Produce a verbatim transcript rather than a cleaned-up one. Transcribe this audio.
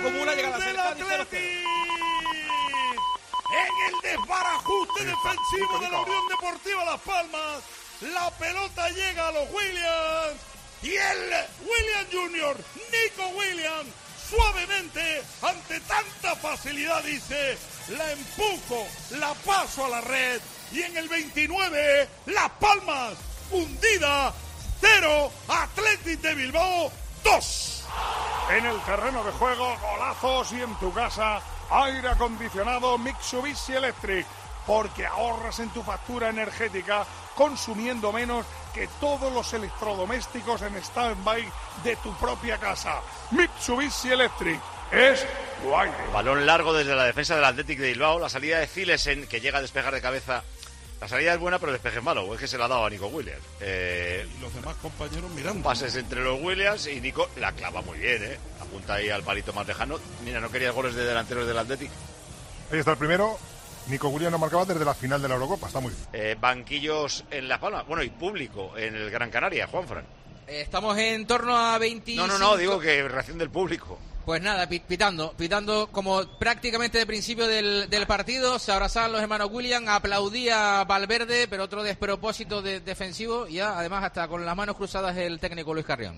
acumula, llega a la del cerca, Athletic. En el desbarajuste defensivo de la Unión Deportiva Las Palmas, la pelota llega a los Williams y el Williams junior, Nico Williams, suavemente, ante tanta facilidad, dice: la empujo, la paso a la red. Y en el veintinueve, Las Palmas, hundida, cero, Athletic de Bilbao, dos. En el terreno de juego, golazos, y en tu casa, aire acondicionado Mitsubishi Electric, porque ahorras en tu factura energética consumiendo menos que todos los electrodomésticos en stand-by de tu propia casa. Mitsubishi Electric es tu aire. Balón largo desde la defensa del Athletic de Bilbao, la salida de Zilesen, que llega a despejar de cabeza. La salida es buena, pero el despeje es malo, o es que se la ha dado a Nico Williams. Eh, y los demás compañeros mirando. Pases entre los Williams y Nico la clava muy bien, ¿eh? Apunta ahí al palito más lejano. Mira, no quería goles de delanteros del Athletic. Ahí está el primero. Nico Williams no marcaba desde la final de la Eurocopa, está muy bien. Eh, banquillos en La Palma, bueno, y público en el Gran Canaria, Juanfran. Estamos en torno a veinticinco... No, no, no, digo que reacción del público. Pues nada, pitando, pitando como prácticamente de principio del, del partido. Se abrazaban los hermanos Williams, aplaudía Valverde, pero otro despropósito de, defensivo, y ya además hasta con las manos cruzadas el técnico Luis Carrión.